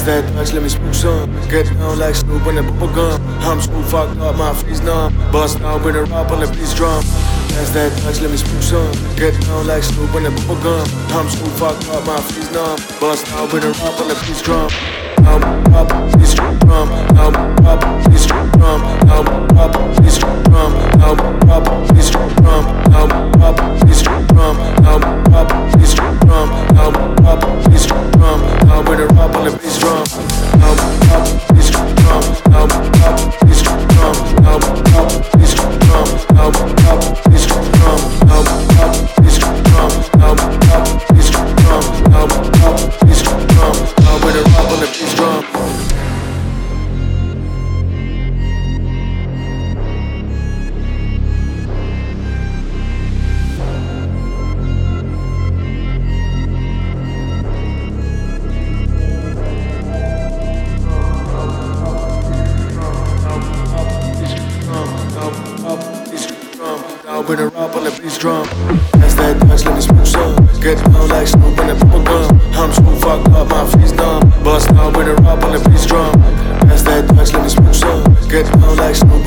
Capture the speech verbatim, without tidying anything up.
that Dutch, let me smoke some. Get down like Snoop in the bubble gum. I'm so fucked up, my face numb. Bust down with a rap on the bass drum. That's that Dutch, let me smoke some. Get down like Snoop in the bubble gum. I'm so fucked up, my face numb. Bust down with a rap on the bass drum. I'm up, this drum. I'm up, this drum. I'm up, this drum. I'm up, this drum. I'm up, this drum. I'm up, this drum. I'm up, this drum. I'm with a rap on the bass drum. I'm up, this drum. I'm up, this drum. I'm up, this drum. I'm up, this drum. I'm up, this drum. I'm up, this drum. I'm up, this drum. I'm with a rap on the bass drum. With a rap on the bass drum. That's that Dutch, let me smoke some. Get down like Snoop in the bubble gum. I'm so fucked up, my face numb. Bust down with a rap on the bass drum. That's that Dutch, let me smoke some. Get down like Snoop